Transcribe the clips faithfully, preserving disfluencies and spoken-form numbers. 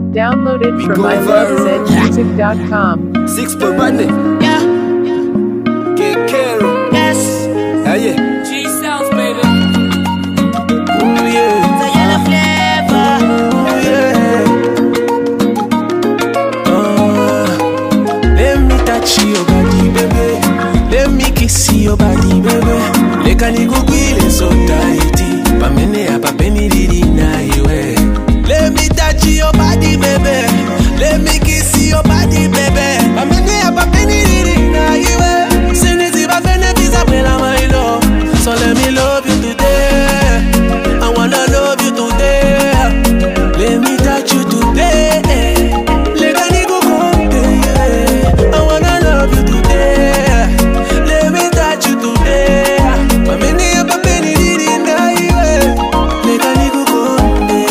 Downloaded We from go my love zed music dot com. Six per bunny. Yeah, Get care. yes. Hey, yeah. G sounds, baby. Ooh, yeah. The yellow flavor. Ooh, yeah. Uh, let me touch your body, baby. Let me kiss your body, baby. Leka nikugwile so tight. Pamene hapa peni didi na iwe. Let me touch your body, baby. Let me kiss your body, baby. Pamene hapa peni didi na iwe. Sinisi bafene visa pela my love. So let me love you today. I wanna love you today. Let me touch you today. Leka nikukonde, yeah. I wanna love you today. Let me touch you today. Pamene hapa peni didi na iwe. Leka nikukonde,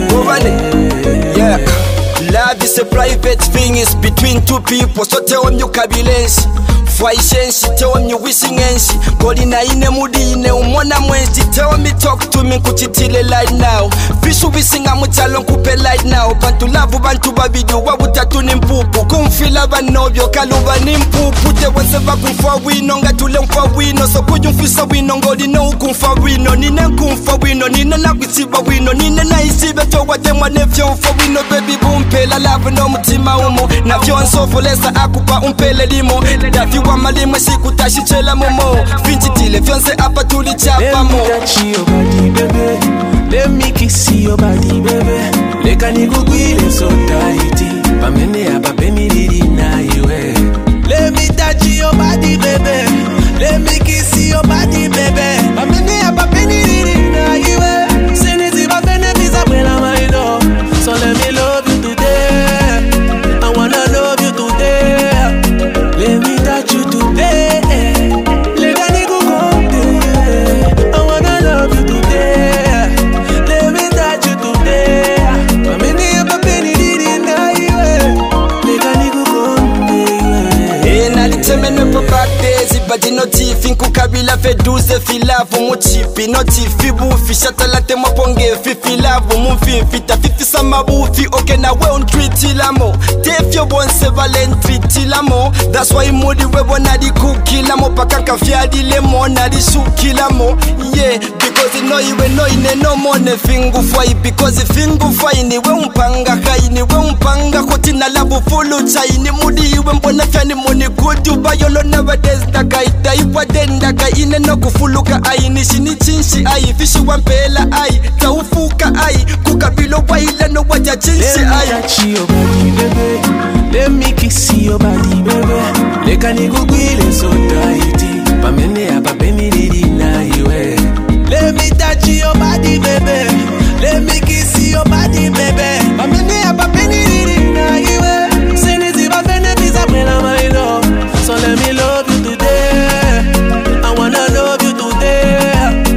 yeah. Yeah. Love is a private thing, it's between two people. So tell them you kabilensi Fwaishensi, tell them you wishing ensi Goli na ine mudi ine umona mwensi. Tell me talk to me kuchitile right now. Fishu wisinga mutalo nkupe right now. Bantu lavu bantu babidu wabutatu ni mpupu. Kumfila banovyo kaluba ni mpupu. Te wanseva kumfa wino nga tule mfa wino. So kuju mfisa wino ngoli no kumfa wino. Nine kumfa wino, nine na kwisiba wino. Nine na isibe towa temwa nefyo mfa wino. Baby bumpela love no mutima umo. Na vyo nsofo lesa akupa umpele limo. Dafi wa malimwe siku tashichela momo. Finchi tile fyonse apa tuli chapa mo. Let me touch your body, baby. Let me kiss your body, baby. Leka nikugwile so tight. Pamene hapa peni didi na iwe. Let me touch your body, baby. Let me kiss your body, baby. Pamene hapa peni didi na iwe. Sinisi bafene visa pela my love. So let me love you today. I wanna love you today. Let me touch you today. Leka nikukonde, yeah. I wanna love you today. Let me touch you today. Pamene hapa peni didi na iwe. Leka nikukonde, yeah. Eh, nalitemene po birthdays, but no tifi nkukabila feduze filavu muchipi no tifi bufi shatalate mwaponge fifi lavu mumfifi tafifi samabufi okay na we on treatilamo tefyo bonse valen treatilamo. That's why mudi webo nadi kukilamo paka kafyadi lemo nadi shukilamo, yeah. Because no iwe no ine no mone fingu fwai. Because fingu fwai ni we umpanga kai ni we umpanga koti na labu fulu chai ni mudi iwe mbona fyani muni kudu bayolo nowadays daga ita iwa dendaka ine no kufuluka ai nishini chinshi ai fishi wampela ai taufuka ai kukabilo waila no waja chinshi ai. Let me touch your body, baby. Let me kiss your body, baby. Leka nikugwile so tight. Pamene hapa peni didi na iwe. Let me touch your body, baby. Let me kiss your body, baby. Pamene hapa peni didi na iwe. Sinisi bafene visa pela my love. So let me love you today. I wanna love you today.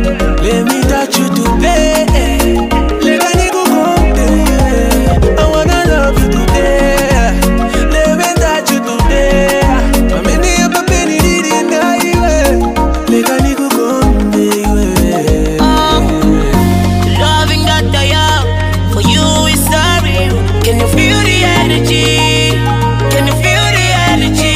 Let me touch you today. Leka nikukonde, yeah. I wanna love you today. Let me touch you today. Pamene hapa peni didi na iwe. Leka nikukonde, yeah. Loving got the young. For you is sorry. Can you feel the energy? Can you feel the energy?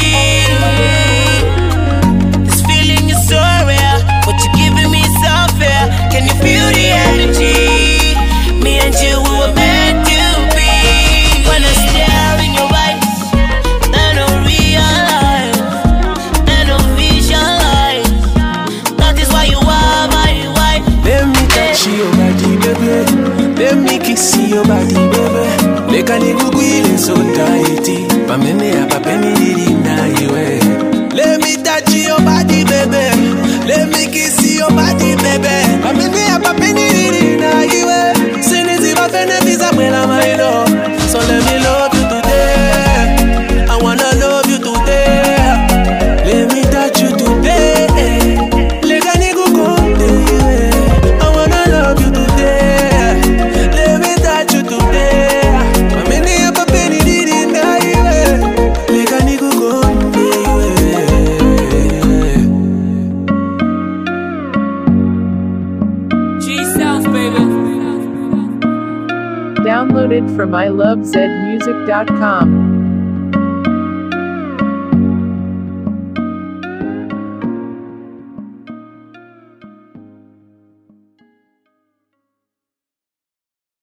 This feeling is so rare. What you giving me is unfair. Can you feel the energy? Me and you, we were meant to be. When I stare in your eyes, I don't realize, I don't visualize. That is why you are my wife. Let me touch your body, baby. Let me kiss your body, baby. Leka nikugwile so tight. Pamene hapa peni didi na iwe. Let me touch your body, baby. Let me kiss your body, baby. Pamene hapa peni didi na iwe. Sinisi bafene visa pela my love. So let me love you today. I wanna love you today. Let me touch you today. Leka nikukonde, yeah. I wanna love you today. Let me touch you today. Pamene hapa peni didi na iwe. Leka nikukonde, yeah. G sounds, baby. Downloaded from I love zed music dot com.